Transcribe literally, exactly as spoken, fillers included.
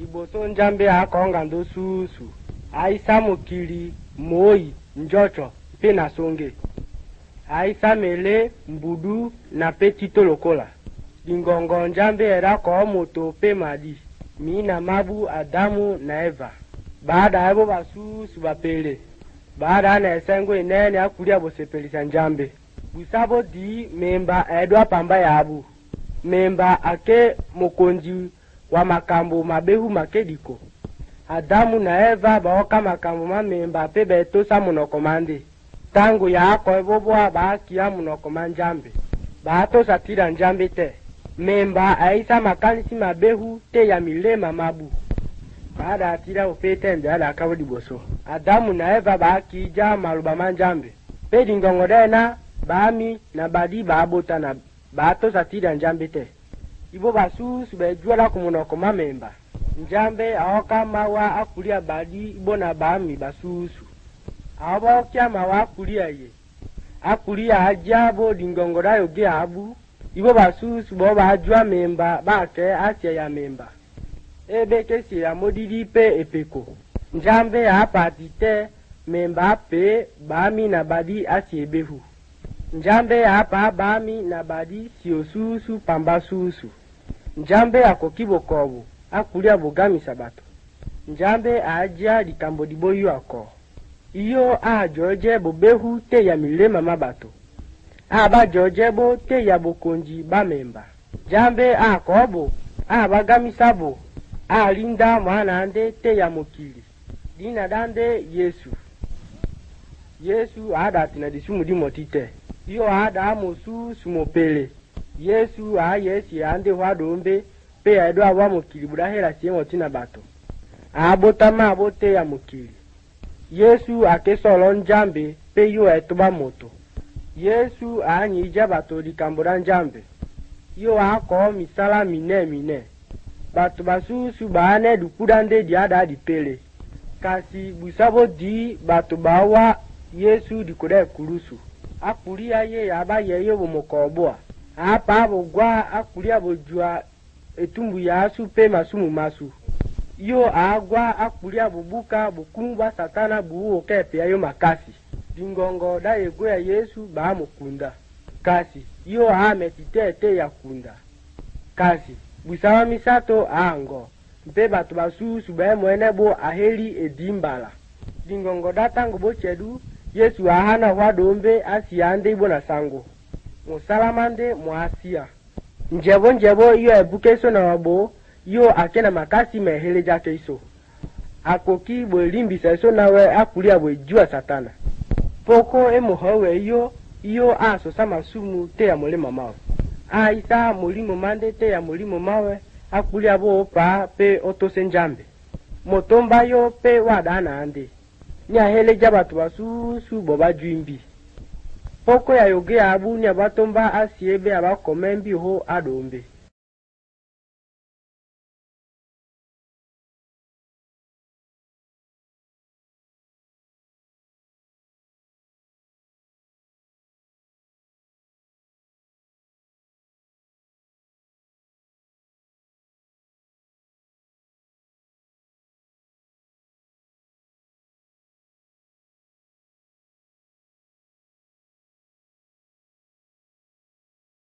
Iboso njambe akonga ndo susu. Aisa mukili, moi, njocho, pe na songe. Aisa mele, mbudu, na petito lokola. Dingongo njambe era kwa moto pe madi. Mina mabu, Adamu na Eva. Baada hebo basusu bapele. Baada na esengo inene akulia bosepelisa njambe. Busabo di memba edwa pamba ya abu. Memba ake mokonji wa makambo mabehu makediko. Adamu na Eva baoka makambo ma memba pebe tosa munokomande. Tangu ya hako eboboa baaki ya munokomanjambe. Baato satira njambe te. Memba aisa makanisi mabehu te ya milema mabu. Baada atira upete mbele akawo diboso. Adamu na Eva baaki ja maluba manjambe. Pedi ngongodena baami na badi baabota na baato satira njambe te. Ibo basusu bejuala kumunokoma memba. Njambe aoka mawa akulia badi ibo na baami basusu. Aoba kia mawa akulia ye. Akulia ajabo dingongoda yoge abu. Ibo basusu boba ajua memba bake asya ya memba. Ebe kesi ya modidi pe epeko. Njambe hapa atite memba pe baami na badi asye behu. Njambe hapa baami na badi siyo susu pamba susu. Njambe akokibo kobu, akulia bogami sabato. Njambe ajia likambo diboyu ako. Iyo a George bobehu te ya milema mabato. Aba George bo te ya bokonji ba memba. Njambe a kobo, a bagami sabo. A linda mwana ande te ya mokili. Dina dande Yesu. Yesu ada tina disumu di motite. Iyo ada mosu sumopele. Yesu a yesi ande wadombe pe edo awa mokili budahera siye motina bato. Abotama abote ya mokili. Yesu akesolo njambe pe yo etoba moto. Yesu anyi ijabato di kambora njambe. Yo ako misala mine mine. Bato basusu baane dukudande di ada di pele. Kasi busabo di bato bawa Yesu di kode kurusu. Akulia ye yaba ye yo bomokoboa. Apa bogwa akulia bojua etumbu ya asu pe masumu masu. Yo agwa akulia bubuka bukumba satana buo kepe ya yo makasi. Dingongo da yego ya Yesu ba mukunda. Kasi yo ametitete ya kunda. Kasi busawa misato ango. Mpe batu basusu ba mwenebo aheli edimbala. Dingongo da tango bochedu Yesu ahana wadombe asiyande ibo na sango. Musalamande muasia. Njebo njebo iyo ebukeso na wabo, iyo akena makasi mehele jake iso. Akoki bo limbisa iso nawe akulia bo jua satana. Poko emu hawe iyo, iyo aso sama sumu te ya mulima mawe. Aisa mulimo mande te ya mulimo mawe, akulia bo opa pe otose njambe. Motomba yo pe wadana ande. Nya hele jabatu basusu boba juimbi. Poko ya yoge abu nya batomba asiebe abakomembi ho adombe.